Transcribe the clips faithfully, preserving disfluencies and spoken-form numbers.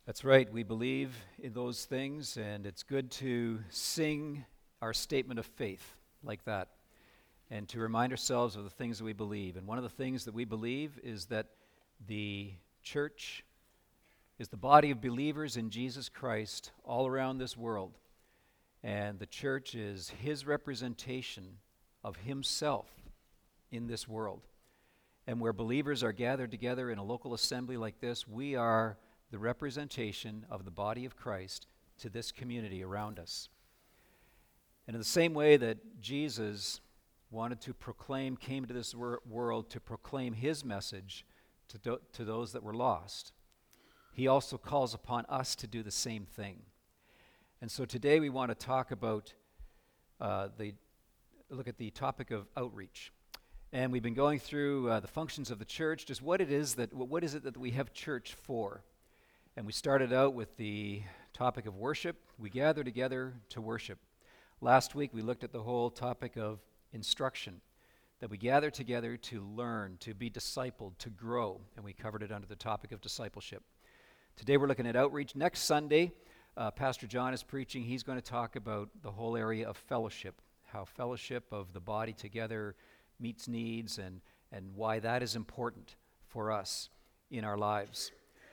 That's right. We believe in those things, and it's good to sing our statement of faith like that and to remind ourselves of the things that we believe. And one of the things that we believe is that the church is the body of believers in Jesus Christ all around this world. And the church is his representation of himself in this world. And where believers are gathered together in a local assembly like this, we are the representation of the body of Christ to this community around us. And in the same way that Jesus wanted to proclaim, came to this wor- world to proclaim his message to, do- to those that were lost, he also calls upon us to do the same thing. And so today we want to talk about uh, the, look at the topic of outreach. And we've been going through uh, the functions of the church, just what it is that, what is it that we have church for? And we started out with the topic of worship. We gather together to worship. Last week we looked at the whole topic of instruction, that we gather together to learn, to be discipled, to grow, and we covered it under the topic of discipleship. Today we're looking at outreach. Next Sunday, uh, Pastor John is preaching. He's going to talk about the whole area of fellowship, how fellowship of the body together meets needs, and, and why that is important for us in our lives.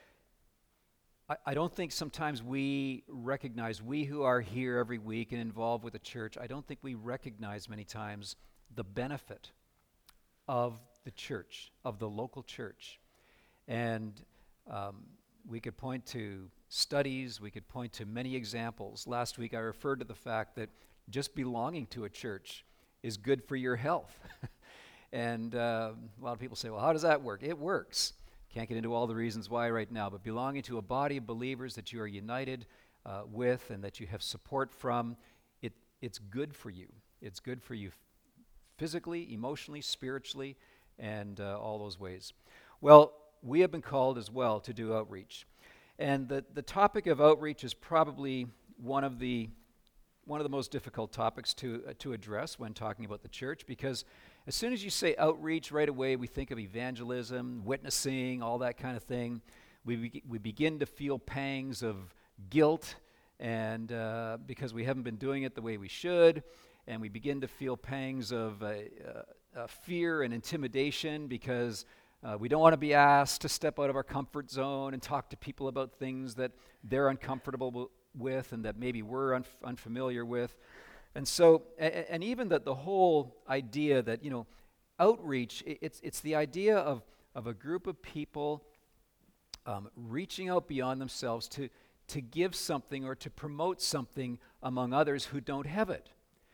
I don't think sometimes we recognize, we who are here every week and involved with the church, I don't think we recognize many times the benefit of the church, of the local church. And um, we could point to studies, we could point to many examples. Last week I referred to the fact that just belonging to a church is good for your health. and uh, a lot of people say, well, how does that work? It works. Can't get into all the reasons why right now, but belonging to a body of believers that you are united uh, with and that you have support from, it, it's good for you. It's good for you physically, emotionally, spiritually, and uh, all those ways. Well, we have been called as well to do outreach. And the, the topic of outreach is probably one of the one of the most difficult topics to uh, to address when talking about the church, because as soon as you say outreach, right away we think of evangelism, witnessing, all that kind of thing. We be- we begin to feel pangs of guilt, and uh, because we haven't been doing it the way we should, and we begin to feel pangs of uh, uh, uh, fear and intimidation because uh, we don't want to be asked to step out of our comfort zone and talk to people about things that they're uncomfortable w- with and that maybe we're unf- unfamiliar with. And so, and, and even that the whole idea that, you know, outreach, it, it's it's the idea of, of a group of people um, reaching out beyond themselves to, to give something or to promote something among others who don't have it.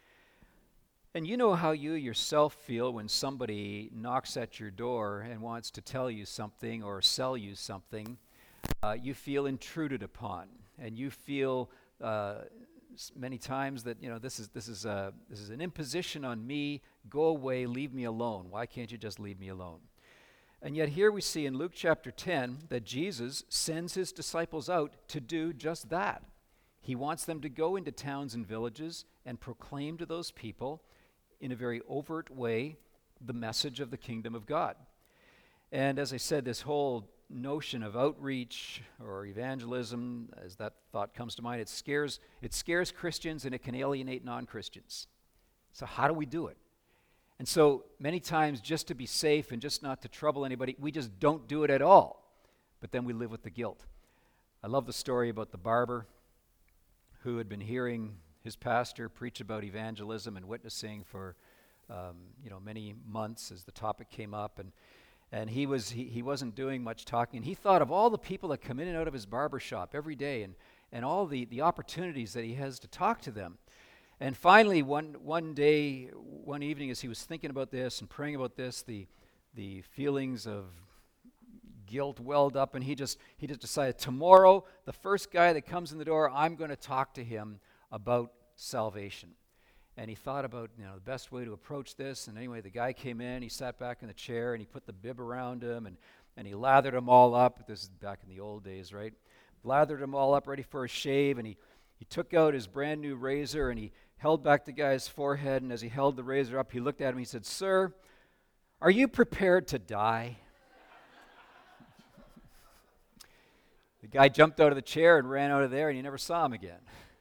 And you know how you yourself feel when somebody knocks at your door and wants to tell you something or sell you something. Uh, you feel intruded upon, and you feel uh, many times that, you know, this is this is a this is an imposition on me. Go away, leave me alone. Why can't you just leave me alone? And yet here we see in Luke chapter ten that Jesus sends his disciples out to do just that. He wants them to go into towns and villages and proclaim to those people in a very overt way the message of the kingdom of God. And as I said, this whole notion of outreach or evangelism, as that thought comes to mind, it scares it scares Christians and it can alienate non-Christians. So how do we do it? And so many times, just to be safe and just not to trouble anybody, we just don't do it at all. But then we live with the guilt. I love the story about the barber who had been hearing his pastor preach about evangelism and witnessing for um, you know many months as the topic came up, and And he was he, he wasn't doing much talking. And he thought of all the people that come in and out of his barber shop every day, and, and all the, the opportunities that he has to talk to them. And finally, one one day, one evening, as he was thinking about this and praying about this, the the feelings of guilt welled up, and he just he just decided, tomorrow, the first guy that comes in the door, I'm going to talk to him about salvation. And he thought about, you know, the best way to approach this. And anyway, the guy came in, he sat back in the chair, and he put the bib around him, and, and he lathered them all up. This is back in the old days, right? Lathered them all up, ready for a shave, and he, he took out his brand new razor, and he held back the guy's forehead, and as he held the razor up, he looked at him, he said, "Sir, are you prepared to die?" The guy jumped out of the chair and ran out of there, and you never saw him again.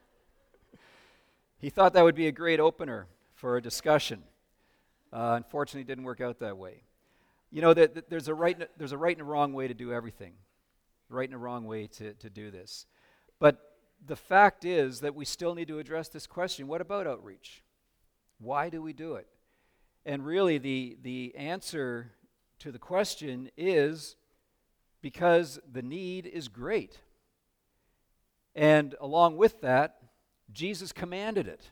He thought that would be a great opener for a discussion. Uh, unfortunately, it didn't work out that way. You know, there, there's, a right, there's a right and a wrong way to do everything. Right and a wrong way to, to do this. But the fact is that we still need to address this question. What about outreach? Why do we do it? And really, the, the answer to the question is because the need is great. And along with that, Jesus commanded it.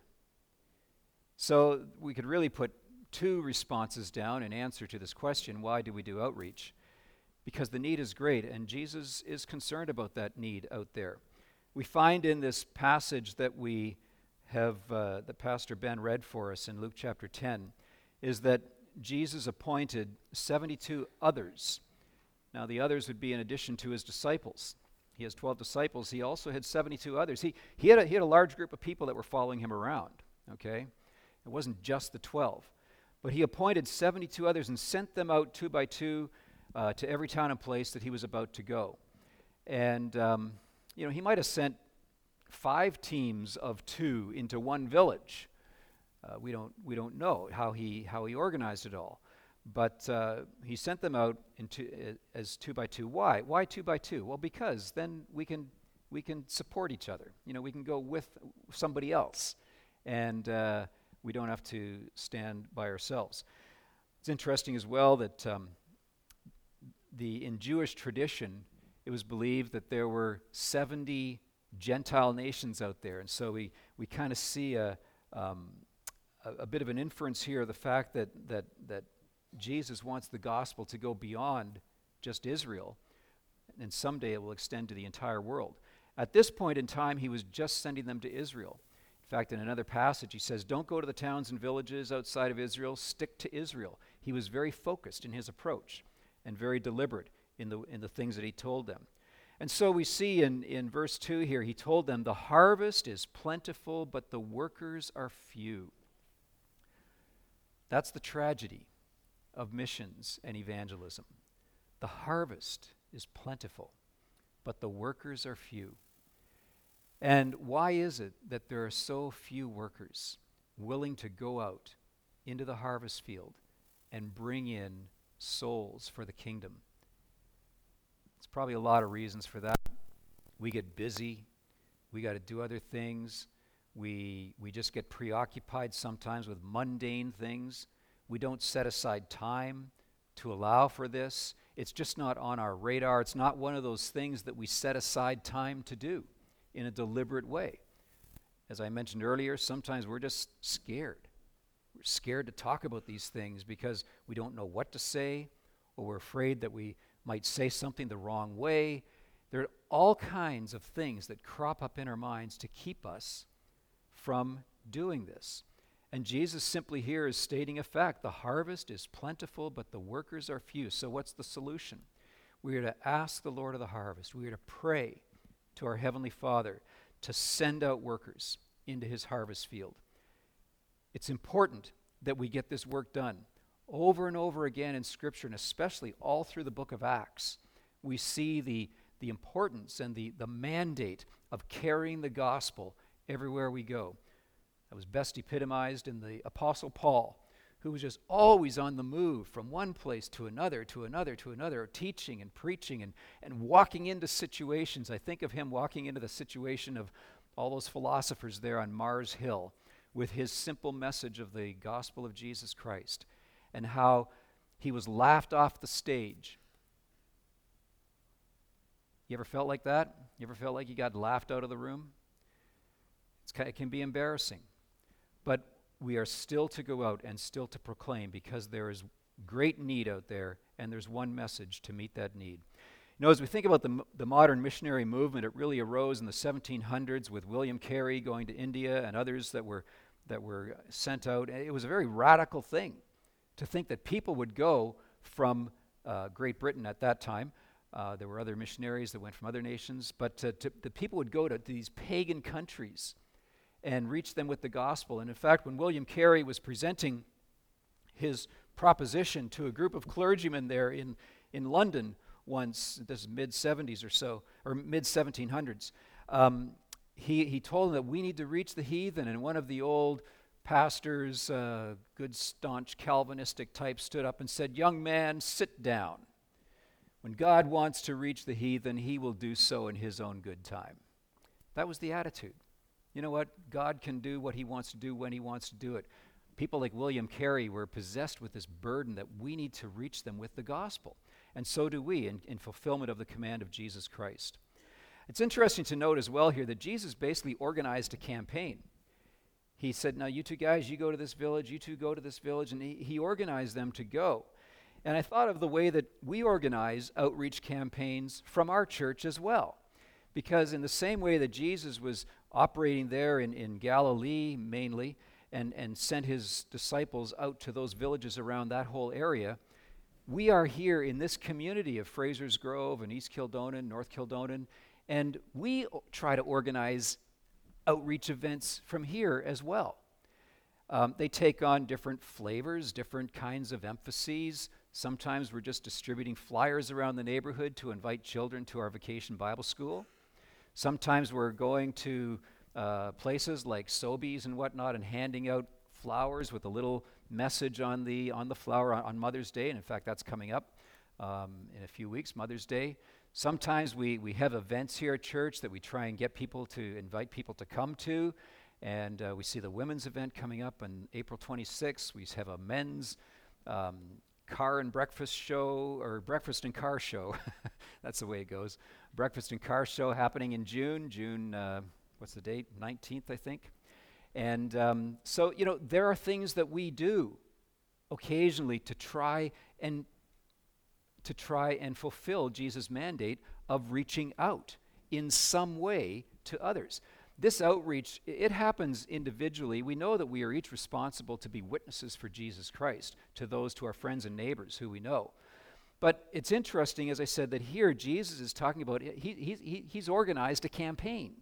So we could really put two responses down in answer to this question, why do we do outreach? Because the need is great, and Jesus is concerned about that need out there. We find in this passage that we have, uh, that Pastor Ben read for us in Luke chapter ten, is that Jesus appointed seventy-two others. Now the others would be in addition to his disciples. He has twelve disciples. He also had seventy-two others. He, he, had a, he had a large group of people that were following him around, okay? It wasn't just the twelve. But he appointed seventy-two others and sent them out two by two uh, to every town and place that he was about to go. And, um, you know, he might have sent five teams of two into one village. Uh, we don't we don't know how he how he organized it all. But uh, he sent them out into, uh, as two by two. Why? Why two by two? Well, because then we can we can support each other. You know, we can go with somebody else, and uh, we don't have to stand by ourselves. It's interesting as well that um, the in Jewish tradition, it was believed that there were seventy Gentile nations out there, and so we we kind of see a, um, a a bit of an inference here of the fact that that that. Jesus wants the gospel to go beyond just Israel, and someday it will extend to the entire world. At this point in time, he was just sending them to Israel. In fact, in another passage, he says, don't go to the towns and villages outside of Israel, stick to Israel. He was very focused in his approach and very deliberate in the, in the things that he told them. And so we see in, in verse two here, he told them, the harvest is plentiful, but the workers are few. That's the tragedy of missions and evangelism. The harvest is plentiful, but the workers are few. And why is it that there are so few workers willing to go out into the harvest field and bring in souls for the kingdom? There's probably a lot of reasons for that. We get busy. We got to do other things. We we just get preoccupied sometimes with mundane things. We don't set aside time to allow for this. It's just not on our radar. It's not one of those things that we set aside time to do in a deliberate way. As I mentioned earlier, sometimes we're just scared. We're scared to talk about these things because we don't know what to say, or we're afraid that we might say something the wrong way. There are all kinds of things that crop up in our minds to keep us from doing this. And Jesus simply here is stating a fact. The harvest is plentiful, but the workers are few. So what's the solution? We are to ask the Lord of the harvest. We are to pray to our Heavenly Father to send out workers into his harvest field. It's important that we get this work done. Over and over again in Scripture, and especially all through the book of Acts, we see the, the importance and the, the mandate of carrying the gospel everywhere we go. That was best epitomized in the Apostle Paul, who was just always on the move from one place to another, to another, to another, teaching and preaching and, and walking into situations. I think of him walking into the situation of all those philosophers there on Mars Hill with his simple message of the gospel of Jesus Christ, and how he was laughed off the stage. You ever felt like that? You ever felt like you got laughed out of the room? It's, it can be embarrassing. But we are still to go out and still to proclaim, because there is great need out there, and there's one message to meet that need. You know, as we think about the, the modern missionary movement, it really arose in the seventeen hundreds with William Carey going to India and others that were that were sent out. It was a very radical thing to think that people would go from uh, Great Britain at that time. Uh, there were other missionaries that went from other nations, but uh, to, the people would go to these pagan countries and reach them with the gospel. And in fact, when William Carey was presenting his proposition to a group of clergymen there in, in London, once, this is mid seventies or so, or mid seventeen hundreds. Um, he, he told them that we need to reach the heathen, and one of the old pastors, uh, good staunch Calvinistic type, stood up and said, "Young man, sit down. When God wants to reach the heathen, he will do so in his own good time." That was the attitude. You know what? God can do what he wants to do when he wants to do it. People like William Carey were possessed with this burden that we need to reach them with the gospel. And so do we in, in fulfillment of the command of Jesus Christ. It's interesting to note as well here that Jesus basically organized a campaign. He said, now you two guys, you go to this village, you two go to this village, and he, he organized them to go. And I thought of the way that we organize outreach campaigns from our church as well. Because in the same way that Jesus was operating there in, in Galilee mainly, and, and sent his disciples out to those villages around that whole area, we are here in this community of Fraser's Grove and East Kildonan, North Kildonan, and we o- try to organize outreach events from here as well. Um, they take on different flavors, different kinds of emphases. Sometimes we're just distributing flyers around the neighborhood to invite children to our vacation Bible school. Sometimes we're going to uh, places like Sobeys and whatnot and handing out flowers with a little message on the on the flower on, on Mother's Day. And in fact, that's coming up um, in a few weeks, Mother's Day. Sometimes we, we have events here at church that we try and get people to invite people to come to. And uh, we see the women's event coming up on April twenty-sixth. We have a men's um, car and breakfast show, or breakfast and car show. That's the way it goes. Breakfast and car show happening in June. June, uh, what's the date? nineteenth, I think. And um, so, you know, there are things that we do occasionally to try and to try and fulfill Jesus' mandate of reaching out in some way to others. This outreach, it happens individually. We know that we are each responsible to be witnesses for Jesus Christ to those, to our friends and neighbors who we know. But it's interesting, as I said, that here Jesus is talking about, he, he, he, he's organized a campaign.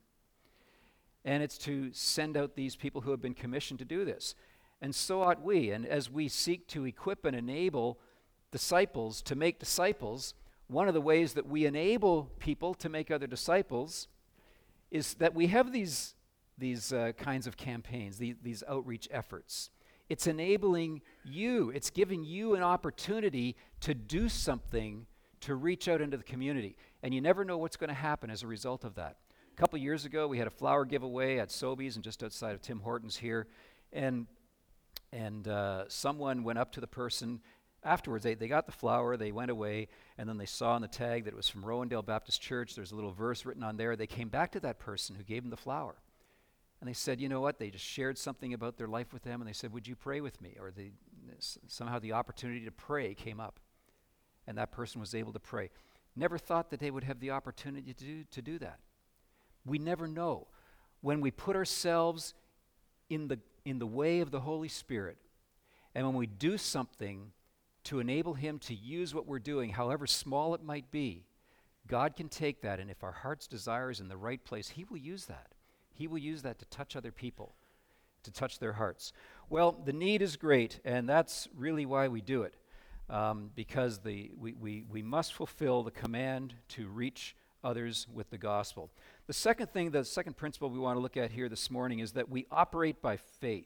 And it's to send out these people who have been commissioned to do this. And so ought we. And as we seek to equip and enable disciples to make disciples, one of the ways that we enable people to make other disciples is that we have these, these uh, kinds of campaigns, these, these outreach efforts. It's enabling you. It's giving you an opportunity to do something to reach out into the community. And you never know what's going to happen as a result of that. A couple years ago, we had a flower giveaway at Sobeys and just outside of Tim Hortons here. And, and uh, someone went up to the person afterwards. They, they got the flower, they went away, and then they saw on the tag that it was from Rowendale Baptist Church. There's a little verse written on there. They came back to that person who gave them the flower. And they said, you know what, they just shared something about their life with them, and they said, would you pray with me? Or they, somehow the opportunity to pray came up, and that person was able to pray. Never thought that they would have the opportunity to do, to do that. We never know. When we put ourselves in the, in the way of the Holy Spirit, and when we do something to enable him to use what we're doing, however small it might be, God can take that, and if our heart's desire is in the right place, he will use that. He will use that to touch other people, to touch their hearts. Well, the need is great, and that's really why we do it, um, because the we, we, we must fulfill the command to reach others with the gospel. The second thing, the second principle we want to look at here this morning is that we operate by faith.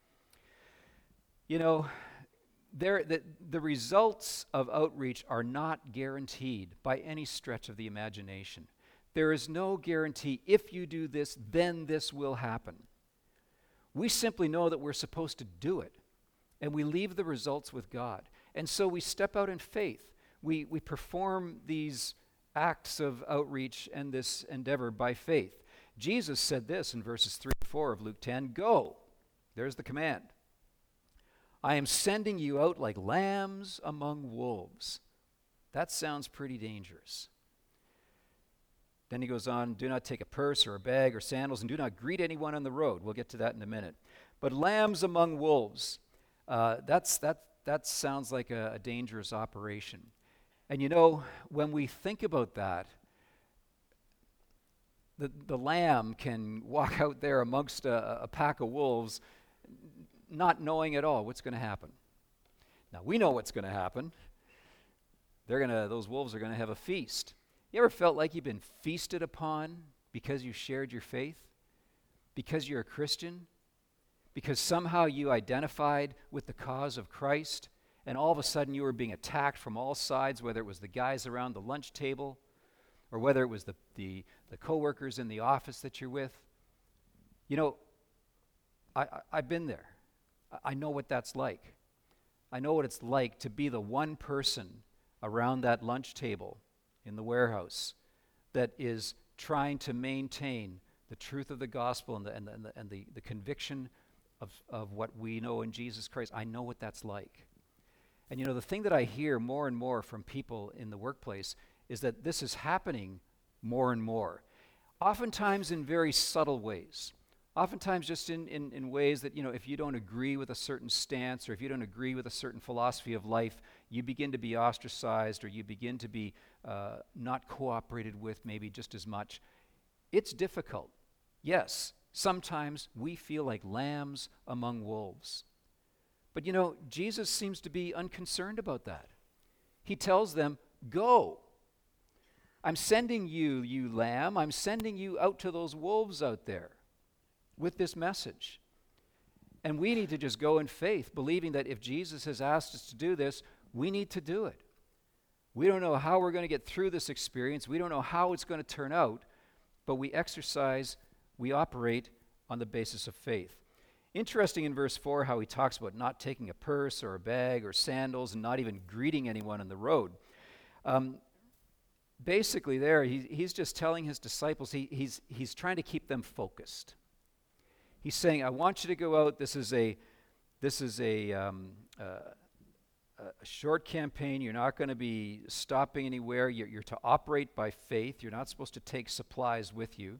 You know, there the, the results of outreach are not guaranteed by any stretch of the imagination. There is no guarantee, if you do this, then this will happen. We simply know that we're supposed to do it, and we leave the results with God. And so we step out in faith. We, we perform these acts of outreach and this endeavor by faith. Jesus said this in verses three and four of Luke ten, go. There's the command. I am sending you out like lambs among wolves. That sounds pretty dangerous. Then he goes on, do not take a purse or a bag or sandals, and do not greet anyone on the road. We'll get to that in a minute. But lambs among wolves, uh, that's, that, that sounds like a, a dangerous operation. And you know, when we think about that, the, the lamb can walk out there amongst a, a pack of wolves not knowing at all what's going to happen. Now, we know what's going to happen. they're gonna, those wolves are gonna have a feast. You ever felt like you've been feasted upon because you shared your faith? Because you're a Christian? Because somehow you identified with the cause of Christ, and all of a sudden you were being attacked from all sides, whether it was the guys around the lunch table, or whether it was the, the, the coworkers in the office that you're with. You know, I, I, I've been there. I, I know what that's like. I know what it's like to be the one person around that lunch table in the warehouse that is trying to maintain the truth of the gospel and the, and the, and the, and the, the conviction of, of what we know in Jesus Christ. I know what that's like. And you know, the thing that I hear more and more from people in the workplace is that this is happening more and more, oftentimes in very subtle ways. Oftentimes just in, in, in ways that, you know, if you don't agree with a certain stance or if you don't agree with a certain philosophy of life, you begin to be ostracized or you begin to be uh, not cooperated with maybe just as much. It's difficult. Yes, sometimes we feel like lambs among wolves. But you know, Jesus seems to be unconcerned about that. He tells them, go. I'm sending you, you lamb. I'm sending you out to those wolves out there with this message. And we need to just go in faith, believing that if Jesus has asked us to do this, we need to do it. We don't know how we're going to get through this experience. We don't know how it's going to turn out, but we exercise, we operate on the basis of faith. Interesting in verse four how he talks about not taking a purse or a bag or sandals and not even greeting anyone on the road. Um, basically there, he, he's just telling his disciples, he, he's, he's trying to keep them focused. He's saying, I want you to go out. This is a, this is a, um, uh, a short campaign. You're not going to be stopping anywhere. You're, you're to operate by faith. You're not supposed to take supplies with you.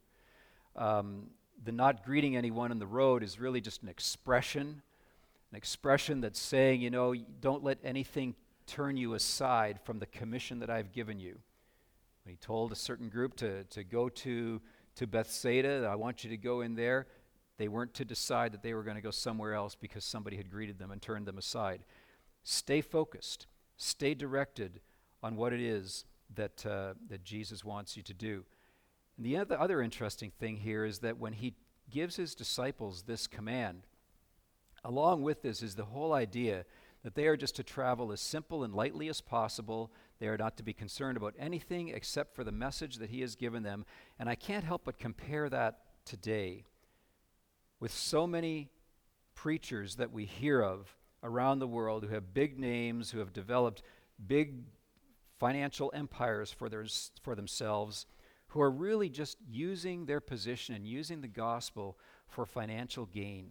Um, the not greeting anyone on the road is really just an expression, an expression that's saying, you know, don't let anything turn you aside from the commission that I've given you. When he told a certain group to, to go to, to Bethsaida, I want you to go in there. They weren't to decide that they were going to go somewhere else because somebody had greeted them and turned them aside. Stay focused. Stay directed on what it is that, uh, that Jesus wants you to do. And the other, other interesting thing here is that when he gives his disciples this command, along with this is the whole idea that they are just to travel as simple and lightly as possible. They are not to be concerned about anything except for the message that he has given them. And I can't help but compare that today with so many preachers that we hear of around the world who have big names, who have developed big financial empires for, their, for themselves, who are really just using their position and using the gospel for financial gain.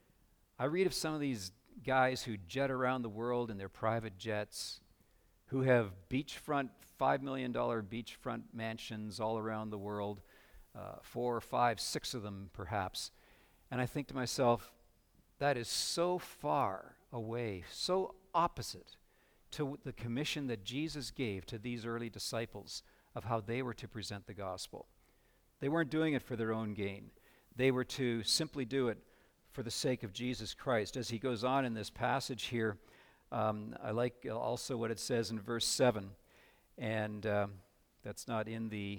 I read of some of these guys who jet around the world in their private jets, who have beachfront, five million dollars beachfront mansions all around the world, uh, four, five, six of them perhaps. And I think to myself, that is so far away, so opposite to the commission that Jesus gave to these early disciples of how they were to present the gospel. They weren't doing it for their own gain. They were to simply do it for the sake of Jesus Christ. As he goes on in this passage here, um, I like also what it says in verse seven, and um, that's not in the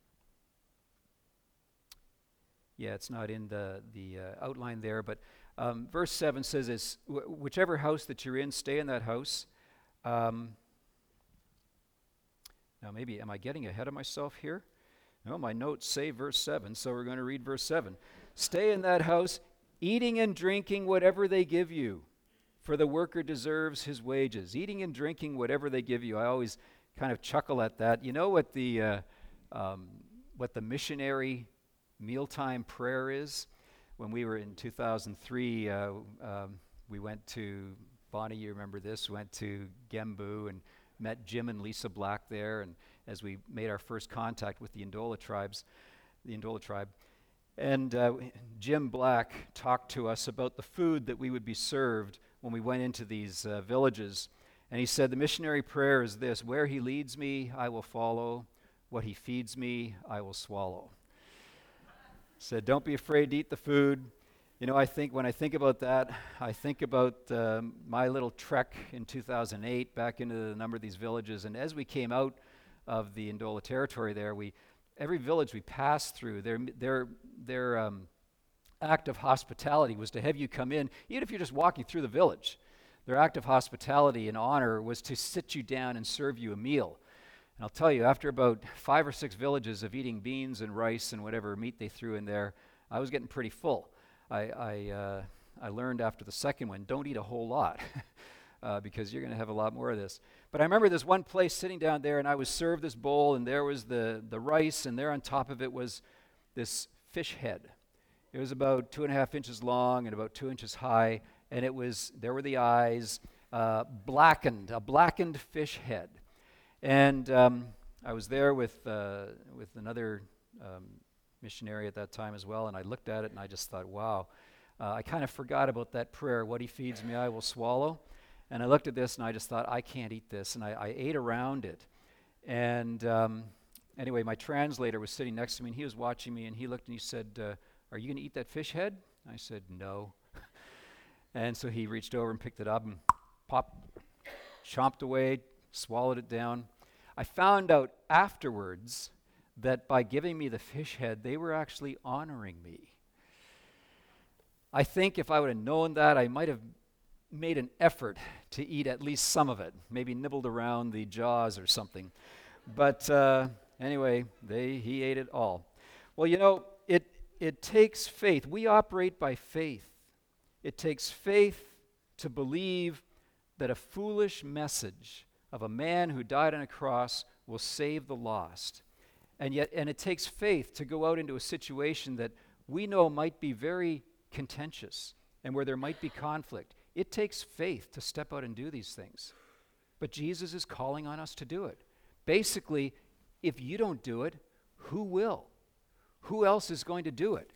Yeah, it's not in the, the uh, outline there, but um, verse seven says, is, wh- whichever house that you're in, stay in that house. Um, now maybe, am I getting ahead of myself here? No, my notes say verse seven, so we're going to read verse seven. Stay in that house, eating and drinking whatever they give you, for the worker deserves his wages. Eating and drinking whatever they give you. I always kind of chuckle at that. You know what the, uh, um, what the missionary mealtime prayer is? When we were in two thousand three, uh, um, we went to, Bonnie, you remember this, went to Gembu and met Jim and Lisa Black there, and as we made our first contact with the Ndola tribes, the Ndola tribe. And uh, Jim Black talked to us about the food that we would be served when we went into these uh, villages. And he said, the missionary prayer is this: where he leads me, I will follow. What he feeds me, I will swallow. Said, don't be afraid to eat the food. You know, I think when I think about that, I think about um, my little trek in two thousand eight back into a number of these villages. And as we came out of the Ndola territory there, we every village we passed through, their their their um, act of hospitality was to have you come in, even if you're just walking through the village. Their act of hospitality and honor was to sit you down and serve you a meal. And I'll tell you, after about five or six villages of eating beans and rice and whatever meat they threw in there, I was getting pretty full. I I, uh, I learned after the second one, don't eat a whole lot uh, because you're going to have a lot more of this. But I remember this one place sitting down there, and I was served this bowl, and there was the, the rice, and there on top of it was this fish head. It was about two and a half inches long and about two inches high, and it was, there were the eyes, uh, blackened, a blackened fish head. And um, I was there with, uh, with another um, missionary at that time as well, and I looked at it and I just thought, wow, uh, I kind of forgot about that prayer, what he feeds me I will swallow. And I looked at this and I just thought, I can't eat this, and I, I ate around it. And um, anyway, my translator was sitting next to me and he was watching me, and he looked and he said, uh, are you going to eat that fish head? I said, no. And so he reached over and picked it up and popped, chomped away, swallowed it down. I found out afterwards that by giving me the fish head, they were actually honoring me. I think if I would have known that, I might have made an effort to eat at least some of it, maybe nibbled around the jaws or something. But uh, anyway, they he ate it all. Well, you know, it it takes faith. We operate by faith. It takes faith to believe that a foolish message of a man who died on a cross will save the lost. And yet, and it takes faith to go out into a situation that we know might be very contentious and where there might be conflict. It takes faith to step out and do these things. But Jesus is calling on us to do it. Basically, if you don't do it, who will? Who else is going to do it?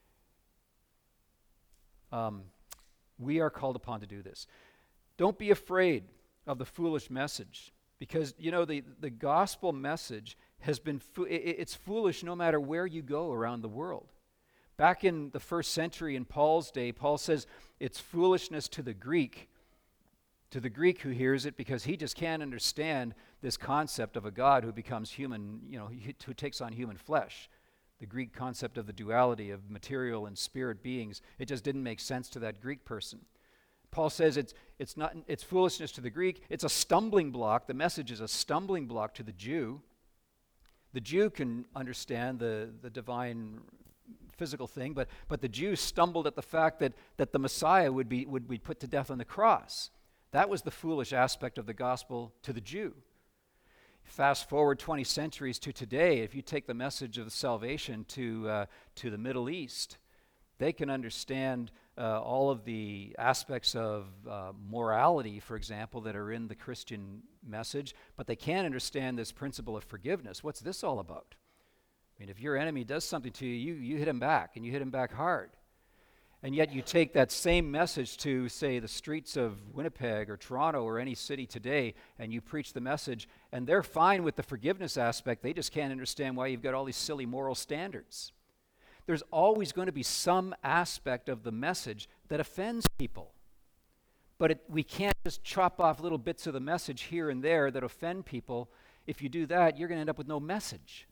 Um, we are called upon to do this. Don't be afraid of the foolish message, because, you know, the, the gospel message has been, fo- it, it's foolish no matter where you go around the world. Back in the first century in Paul's day, Paul says it's foolishness to the Greek, to the Greek who hears it, because he just can't understand this concept of a God who becomes human, you know, who takes on human flesh. The Greek concept of the duality of material and spirit beings, it just didn't make sense to that Greek person. Paul says it's it's not it's foolishness to the Greek, it's a stumbling block. The message is a stumbling block to the Jew. The Jew can understand the, the divine physical thing, but but the Jews stumbled at the fact that that the Messiah would be would be put to death on the cross. That was the foolish aspect of the gospel to the Jew. Fast forward twenty centuries to today, if you take the message of salvation to uh, to the Middle East, they can understand uh, all of the aspects of uh, morality, for example, that are in the Christian message, but they can't understand this principle of forgiveness. What's this all about? I mean, if your enemy does something to you, you, you hit him back, and you hit him back hard. And yet you take that same message to, say, the streets of Winnipeg or Toronto or any city today, and you preach the message, and they're fine with the forgiveness aspect. They just can't understand why you've got all these silly moral standards. There's always going to be some aspect of the message that offends people. But it, we can't just chop off little bits of the message here and there that offend people. If you do that, you're going to end up with no message.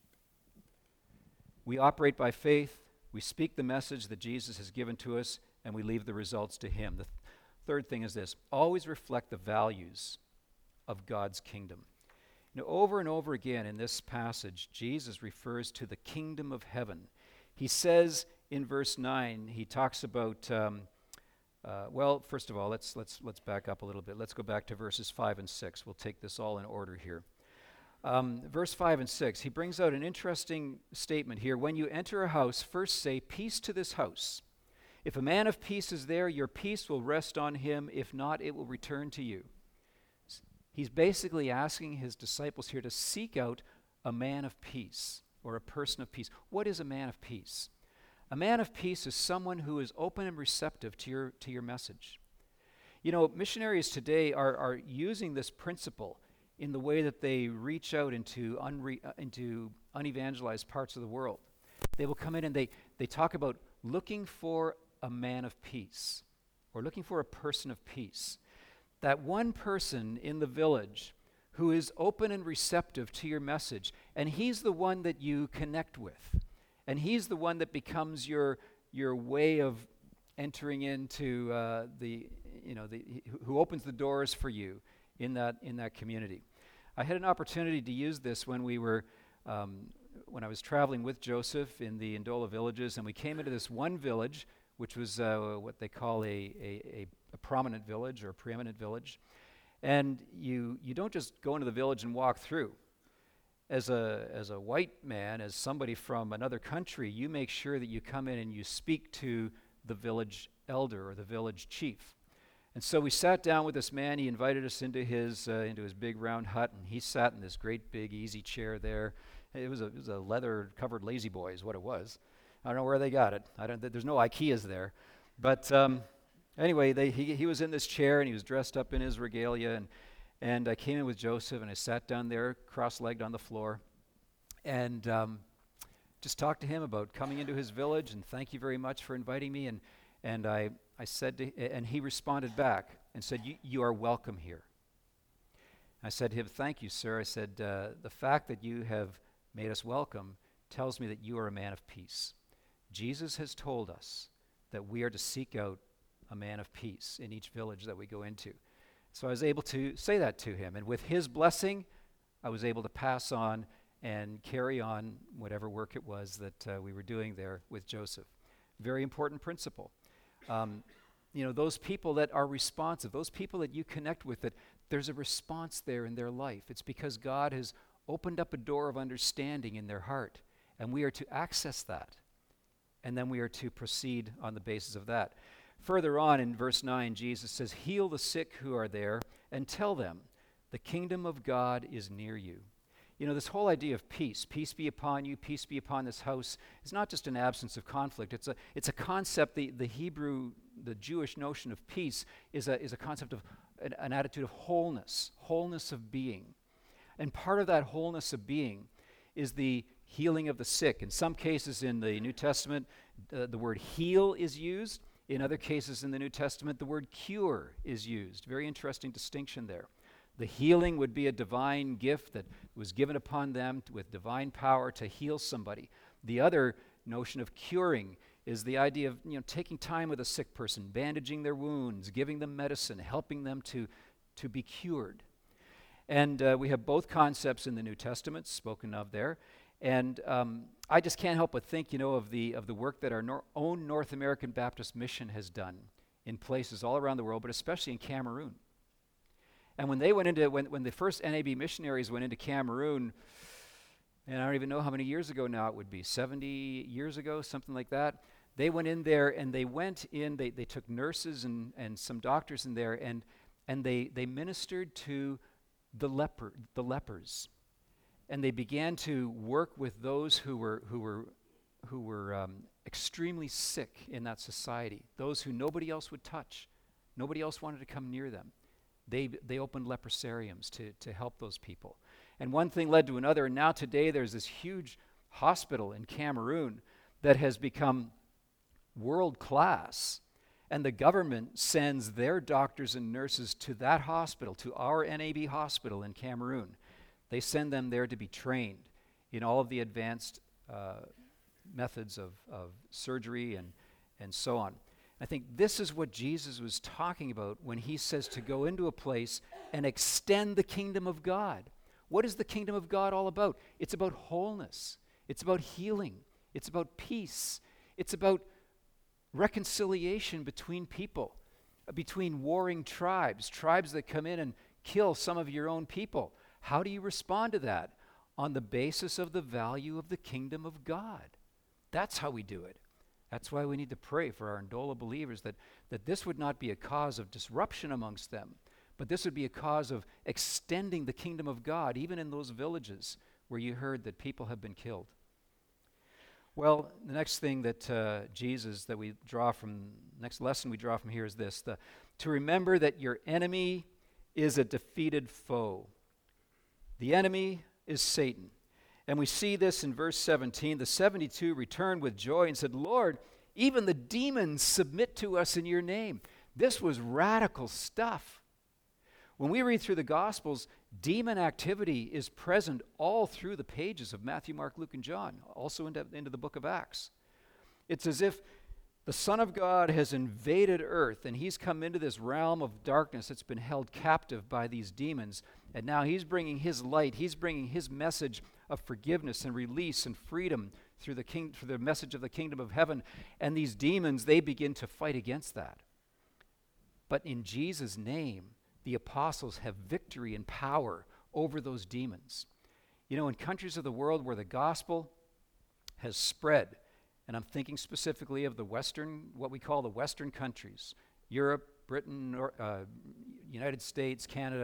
We operate by faith. We speak the message that Jesus has given to us, and we leave the results to him. The th- third thing is this: always reflect the values of God's kingdom. You know, over and over again in this passage, Jesus refers to the kingdom of heaven. He says in verse nine, he talks about, um, uh, well, first of all, let's let's let's back up a little bit. Let's go back to verses five and six. We'll take this all in order here. Um, verse five and six, he brings out an interesting statement here. When you enter a house, first say, peace to this house. If a man of peace is there, your peace will rest on him. If not, it will return to you. He's basically asking his disciples here to seek out a man of peace, or a person of peace. What is a man of peace? A man of peace is someone who is open and receptive to your to your message. You know, missionaries today are, are using this principle in the way that they reach out into unre, uh, into unevangelized parts of the world. They will come in and they, they talk about looking for a man of peace, or looking for a person of peace, that one person in the village who is open and receptive to your message, and he's the one that you connect with, and he's the one that becomes your your way of entering into uh, the, you know, the who opens the doors for you in that in that community. I had an opportunity to use this when we were um, when I was traveling with Joseph in the Ndola villages, and we came into this one village, which was uh, what they call a, a, a, a prominent village or a preeminent village. And you you don't just go into the village and walk through. As a as a white man, as somebody from another country, you make sure that you come in and you speak to the village elder or the village chief. And so we sat down with this man. He invited us into his uh, into his big round hut, and he sat in this great big easy chair there. It was a it was a leather covered lazy boy is what it was. I don't know where they got it. I don't. There's no IKEAs there, but um, anyway, they, he he was in this chair and he was dressed up in his regalia, and and I came in with Joseph and I sat down there cross-legged on the floor, and um, just talked to him about coming into his village and thank you very much for inviting me. And and I I said to, and he responded back and said, "You you are welcome here." I said to him, "Thank you, sir." I said, uh, "The fact that you have made us welcome tells me that you are a man of peace. Jesus has told us that we are to seek out a man of peace in each village that we go into." So I was able to say that to him, and with his blessing, I was able to pass on and carry on whatever work it was that uh, we were doing there with Joseph. Very important principle. Um, you know, those people that are responsive, those people that you connect with, that there's a response there in their life. It's because God has opened up a door of understanding in their heart, and we are to access that, and then we are to proceed on the basis of that. Further on in verse nine, Jesus says, "Heal the sick who are there and tell them, the kingdom of God is near you." You know, this whole idea of peace, peace be upon you, peace be upon this house, is not just an absence of conflict. It's a it's a concept, the, the Hebrew, the Jewish notion of peace is a is a concept of an, an attitude of wholeness, wholeness of being. And part of that wholeness of being is the healing of the sick. In some cases in the New Testament, uh, the word heal is used. In other cases in the New Testament, the word cure is used. Very interesting distinction there. The healing would be a divine gift that was given upon them t- with divine power to heal somebody. The other notion of curing is the idea of, you know, taking time with a sick person, bandaging their wounds, giving them medicine, helping them to, to be cured. And uh, we have both concepts in the New Testament spoken of there. And um, I just can't help but think, you know, of the of the work that our nor- own North American Baptist Mission has done in places all around the world, but especially in Cameroon. And when they went into, when, when the first N A B missionaries went into Cameroon, and I don't even know how many years ago now it would be, seventy years ago, something like that, they went in there and they went in, they, they took nurses and, and some doctors in there, and and they, they ministered to the leper, the lepers. And they began to work with those who were who were who were um, extremely sick in that society, those who nobody else would touch, nobody else wanted to come near them. They they opened leprosariums to to help those people, and one thing led to another. And now today there's this huge hospital in Cameroon that has become world class, and the government sends their doctors and nurses to that hospital, to our N A B hospital in Cameroon. They send them there to be trained in all of the advanced uh, methods of, of surgery and, and so on. I think this is what Jesus was talking about when he says to go into a place and extend the kingdom of God. What is the kingdom of God all about? It's about wholeness. It's about healing. It's about peace. It's about reconciliation between people, uh, between warring tribes, tribes that come in and kill some of your own people. How do you respond to that? On the basis of the value of the kingdom of God. That's how we do it. That's why we need to pray for our Ndola believers, that, that this would not be a cause of disruption amongst them, but this would be a cause of extending the kingdom of God, even in those villages where you heard that people have been killed. Well, the next thing that uh, Jesus, that we draw from, next lesson we draw from here is this, the, to remember that your enemy is a defeated foe. The enemy is Satan. And we see this in verse seventeen. The seventy-two returned with joy and said, "Lord, Even the demons submit to us in your name. This was radical stuff. When we read through the Gospels, demon activity is present all through the pages of Matthew, Mark, Luke, and John, also into, into the book of Acts. It's as if the Son of God has invaded earth, and he's come into this realm of darkness that's been held captive by these demons, and now he's bringing his light, he's bringing his message of forgiveness and release and freedom through the king, through the message of the kingdom of heaven, and these demons, they begin to fight against that. But in Jesus' name, the apostles have victory and power over those demons. You know, in countries of the world where the gospel has spread, and I'm thinking specifically of the Western, what we call the Western countries, Europe, Britain, or, uh, United States, Canada.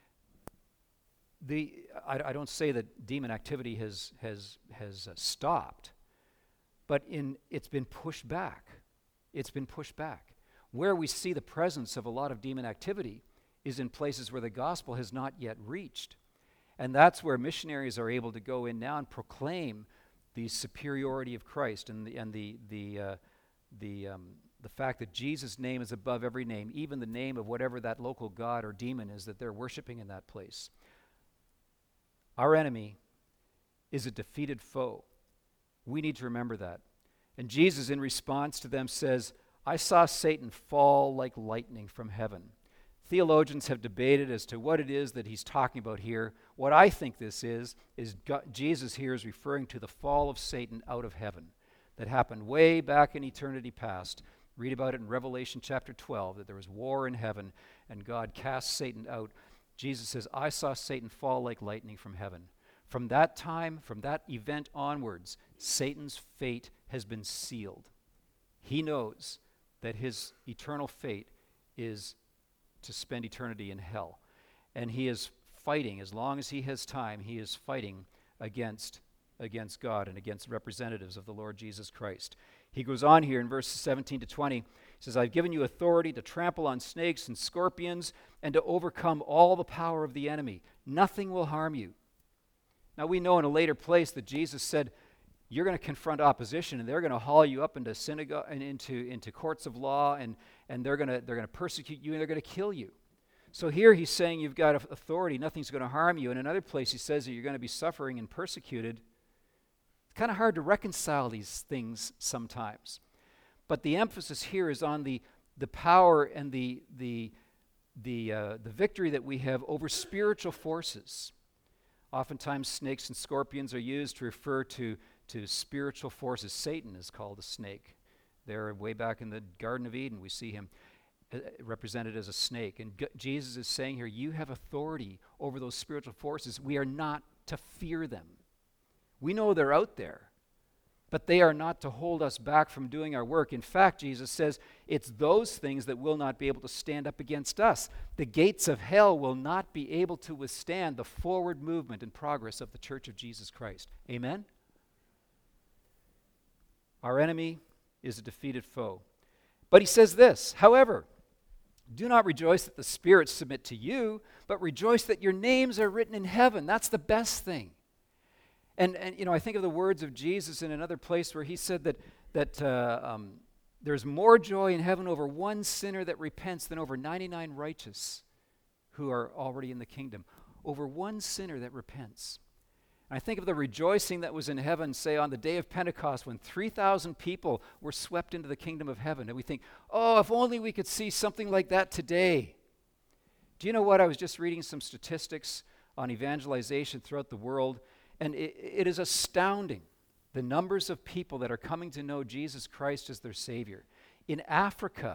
The I, I don't say that demon activity has has has uh, stopped, but in it's been pushed back. It's been pushed back. Where we see the presence of a lot of demon activity is in places where the gospel has not yet reached, and that's where missionaries are able to go in now and proclaim the superiority of Christ and the and the the uh, the um, the fact that Jesus' name is above every name, even the name of whatever that local god or demon is that they're worshiping in that place. Our enemy is a defeated foe. We need to remember that. And Jesus, in response to them, says, "I saw Satan fall like lightning from heaven." Theologians have debated as to what it is that he's talking about here. What I think this is, is God, Jesus here is referring to the fall of Satan out of heaven that happened way back in eternity past. Read about it in Revelation chapter twelve, that there was war in heaven and God cast Satan out. Jesus says, "I saw Satan fall like lightning from heaven." From that time, from that event onwards, Satan's fate has been sealed. He knows that his eternal fate is to spend eternity in hell. And he is fighting, as long as he has time, he is fighting against, against God and against representatives of the Lord Jesus Christ. He goes on here in verses seventeen to twenty. He says, "I've given you authority to trample on snakes and scorpions and to overcome all the power of the enemy. Nothing will harm you." Now we know in a later place that Jesus said, you're going to confront opposition, and they're going to haul you up into synagogue and into, into courts of law, and, and they're going to they're going to persecute you, and they're going to kill you. So here he's saying you've got authority, nothing's going to harm you. In another place he says that you're going to be suffering and persecuted. It's kind of hard to reconcile these things sometimes. But the emphasis here is on the, the power and the, the, the, uh, the victory that we have over spiritual forces. Oftentimes snakes and scorpions are used to refer to to spiritual forces. Satan is called a snake. There, way back in the Garden of Eden, we see him uh, represented as a snake. And G- Jesus is saying here, you have authority over those spiritual forces. We are not to fear them. We know they're out there, but they are not to hold us back from doing our work. In fact, Jesus says it's those things that will not be able to stand up against us. The gates of hell will not be able to withstand the forward movement and progress of the Church of Jesus Christ. Amen? Our enemy is a defeated foe. But he says this, "However, do not rejoice that the spirits submit to you, but rejoice that your names are written in heaven." That's the best thing. And, and you know, I think of the words of Jesus in another place where he said that, that uh, um, there's more joy in heaven over one sinner that repents than over ninety-nine righteous who are already in the kingdom. Over one sinner that repents. I think of the rejoicing that was in heaven, say, on the day of Pentecost when three thousand people were swept into the kingdom of heaven. And we think, oh, if only we could see something like that today. Do you know what? I was just reading some statistics on evangelization throughout the world, and it, it is astounding, the numbers of people that are coming to know Jesus Christ as their Savior. In Africa,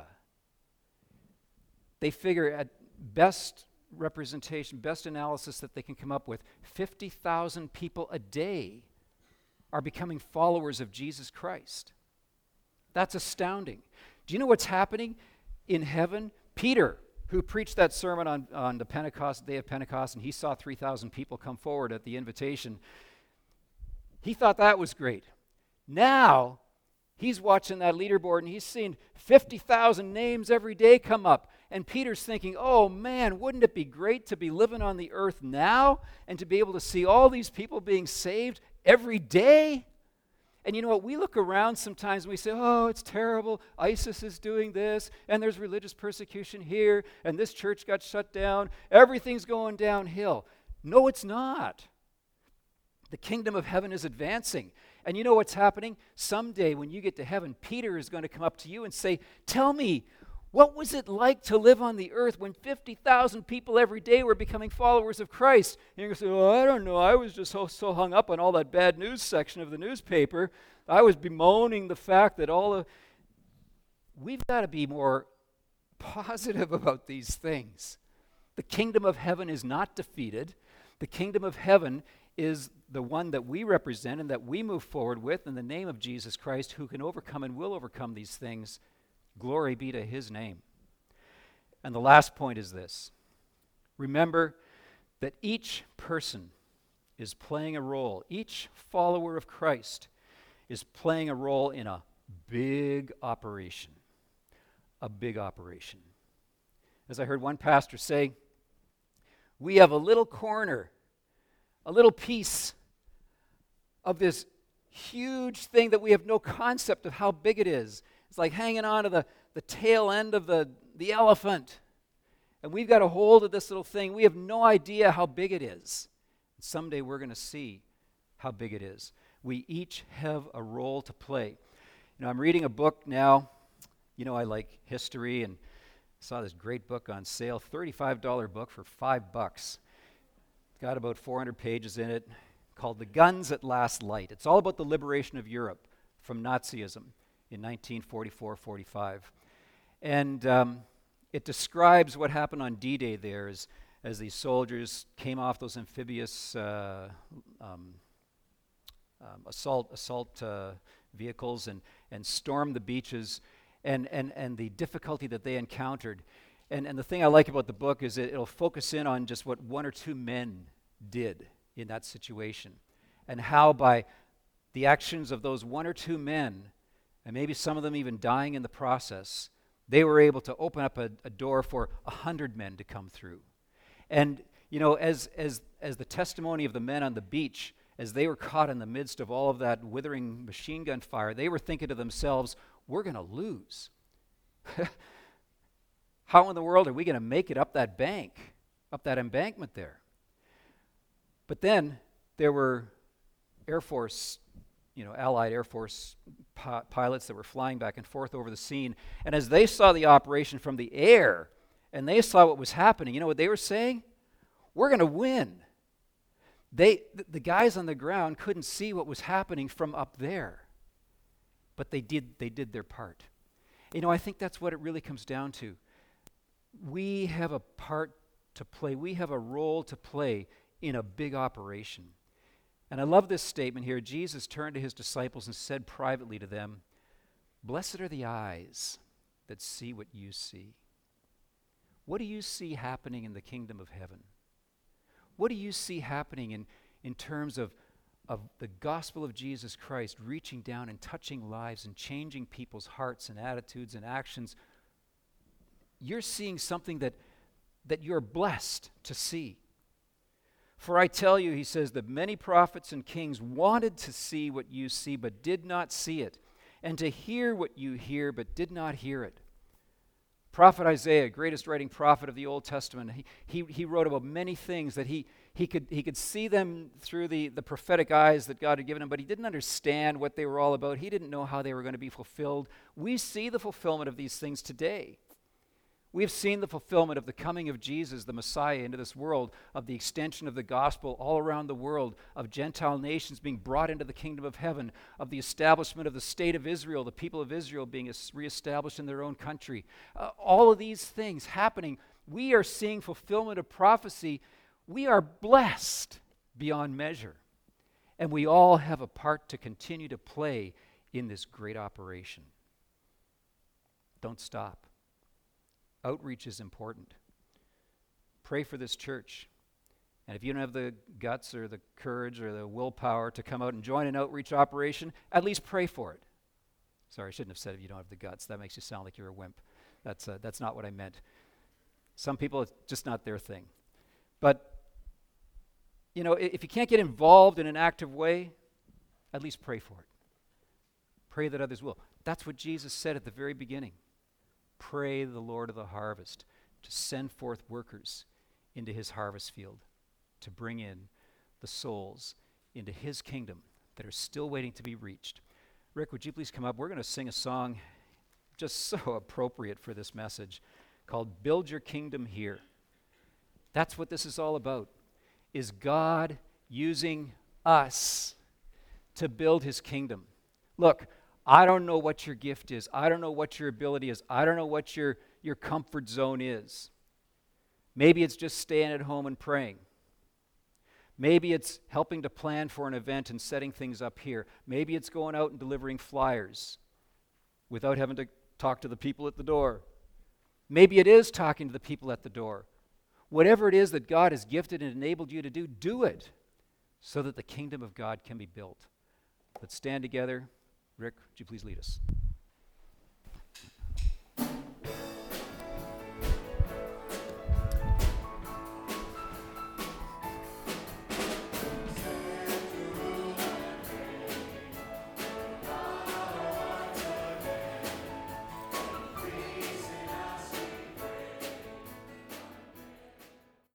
they figure at best representation, best analysis that they can come up with, fifty thousand people a day are becoming followers of Jesus Christ. That's astounding. Do you know what's happening in heaven? Peter, who preached that sermon on, on the Pentecost, day of Pentecost, and he saw three thousand people come forward at the invitation, he thought that was great. Now, he's watching that leaderboard and he's seeing fifty thousand names every day come up. And Peter's thinking, oh man, wouldn't it be great to be living on the earth now and to be able to see all these people being saved every day? And you know what? We look around sometimes and we say, oh, it's terrible. ISIS is doing this, and there's religious persecution here, and this church got shut down. Everything's going downhill. No, it's not. The kingdom of heaven is advancing. And you know what's happening? Someday when you get to heaven, Peter is going to come up to you and say, tell me, what was it like to live on the earth when fifty thousand people every day were becoming followers of Christ? And you're going to say, well, I don't know. I was just so, so hung up on all that bad news section of the newspaper. I was bemoaning the fact that all the... We've got to be more positive about these things. The kingdom of heaven is not defeated. The kingdom of heaven is the one that we represent and that we move forward with in the name of Jesus Christ, who can overcome and will overcome these things. Glory be to his name. And the last point is this. Remember that each person is playing a role. Each follower of Christ is playing a role in a big operation. A big operation. As I heard one pastor say, we have a little corner, a little piece of this huge thing that we have no concept of how big it is. It's like hanging on to the, the tail end of the, the elephant. And we've got a hold of this little thing. We have no idea how big it is. And someday we're going to see how big it is. We each have a role to play. You know, I'm reading a book now. You know, I like history, and saw this great book on sale, thirty-five dollars book for five bucks. It's got about four hundred pages in it, called The Guns at Last Light. It's all about the liberation of Europe from Nazism in nineteen forty-four forty-five. And um, it describes what happened on D-Day there as, as these soldiers came off those amphibious uh, um, um, assault assault uh, vehicles and, and stormed the beaches, and, and, and the difficulty that they encountered. And, and the thing I like about the book is it, it'll focus in on just what one or two men did in that situation, and how by the actions of those one or two men, and maybe some of them even dying in the process, they were able to open up a, a door for a hundred men to come through. And, you know, as, as, as the testimony of the men on the beach, as they were caught in the midst of all of that withering machine gun fire, they were thinking to themselves, we're going to lose. How in the world are we going to make it up that bank, up that embankment there? But then there were Air Force, you know, Allied Air Force pi- pilots that were flying back and forth over the scene. And as they saw the operation from the air, and they saw what was happening, you know what they were saying? We're going to win. They, th- the guys on the ground couldn't see what was happening from up there, but they did, they did their part. You know, I think that's what it really comes down to. We have a part to play. We have a role to play in a big operation. And I love this statement here. Jesus turned to his disciples and said privately to them, "Blessed are the eyes that see what you see." What do you see happening in the kingdom of heaven? What do you see happening in, in terms of, of the gospel of Jesus Christ reaching down and touching lives and changing people's hearts and attitudes and actions? You're seeing something that, that you're blessed to see. For I tell you, he says, that many prophets and kings wanted to see what you see, but did not see it, and to hear what you hear, but did not hear it. Prophet Isaiah, greatest writing prophet of the Old Testament, he, he, he wrote about many things that he, he, could, he could see them through the, the prophetic eyes that God had given him, but he didn't understand what they were all about. He didn't know how they were going to be fulfilled. We see the fulfillment of these things today. We've seen the fulfillment of the coming of Jesus, the Messiah, into this world, of the extension of the gospel all around the world, of Gentile nations being brought into the kingdom of heaven, of the establishment of the state of Israel, the people of Israel being reestablished in their own country. Uh, all of these things happening. We are seeing fulfillment of prophecy. We are blessed beyond measure. And we all have a part to continue to play in this great operation. Don't stop. Outreach is important. Pray for this church. And if you don't have the guts or the courage or the willpower to come out and join an outreach operation, at least pray for it. Sorry, I shouldn't have said if you don't have the guts. That makes you sound like you're a wimp. That's, uh, that's not what I meant. Some people, it's just not their thing. But, you know, if you can't get involved in an active way, at least pray for it. Pray that others will. That's what Jesus said at the very beginning. Pray the Lord of the harvest to send forth workers into his harvest field, to bring in the souls into his kingdom that are still waiting to be reached. Rick, would you please come up? We're going to sing a song just so appropriate for this message called Build Your Kingdom Here. That's what this is all about, is God using us to build his kingdom. Look, I don't know what your gift is. I don't know what your ability is. I don't know what your, your comfort zone is. Maybe it's just staying at home and praying. Maybe it's helping to plan for an event and setting things up here. Maybe it's going out and delivering flyers without having to talk to the people at the door. Maybe it is talking to the people at the door. Whatever it is that God has gifted and enabled you to do, do it so that the kingdom of God can be built. Let's stand together. Rick, would you please lead us?